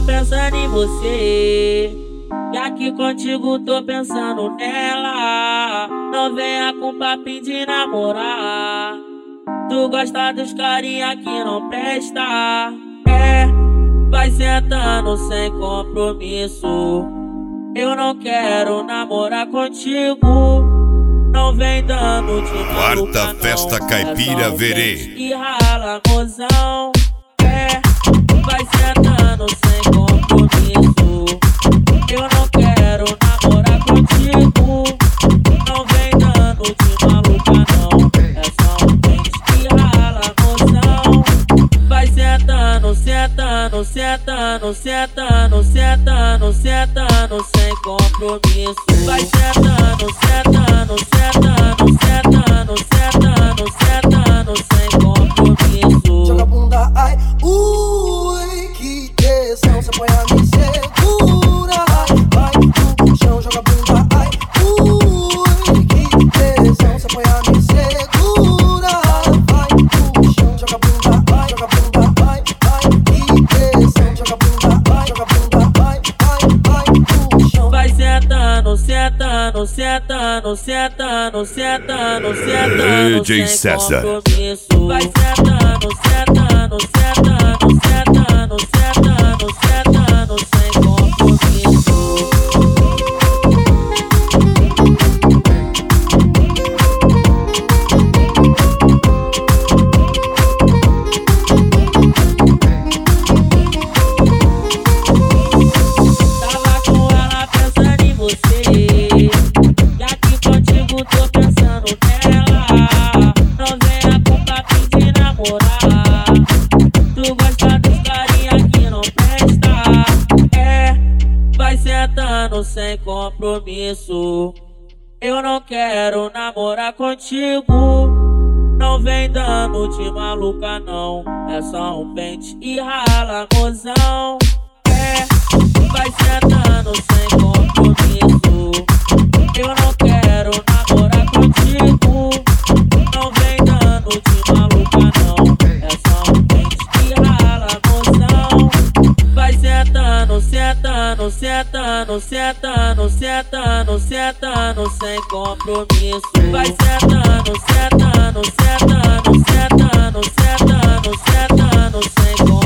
pensando em você, e aqui contigo tô pensando nela. Não venha com papinho de namorar, tu gosta dos carinha que não presta. Vai sentando sem compromisso, eu não quero namorar contigo. Não vem dando de maluca, Quarta festa caipira Verê e rala, mozão. Vai sentando sem compromisso, eu não quero namorar contigo. Não vem dando de maluca não, é só um pente que rala, mozão. Vai sentando, sentando, sentando, sentando, sentando, sentando sem compromisso. Vai sentando, sentando, sentando, sentando, sentando, sentando sem compromisso. Joga a bunda, ai, ui, que tensão, cê põe a me segura, ai, vai no chão, joga a bunda, ai, ui, que tensão, cê põe a me segura, vai no chão, joga a bunda, ai, que tensão, joga a bunda, ai, no chão. Vai sentando, sentando, sentando, sentando, sentando, sentando DJ sem César. compromisso. Vai sentando, sentando, sentando, sentando, sentando, sentando sem compromisso. Tava com ela pensando em você, e aqui contigo tô pensando nela. Não venha com papinho de namorar, tu gosta dos carinha que não presta. Vai sentando sem compromisso, eu não quero namorar contigo. Não vem dando de maluca não, é só um pente e rala, mozão. Vai sentando sem compromisso, eu não quero namorar contigo. Não vem dando de maluca não, é só um pente que rala, mozão. Vai sentando, sentando, sentando, sentando, sentando, sentando sem compromisso. Vai sentando, sentando, sentando, sentando, sentando, sentando sem compromisso.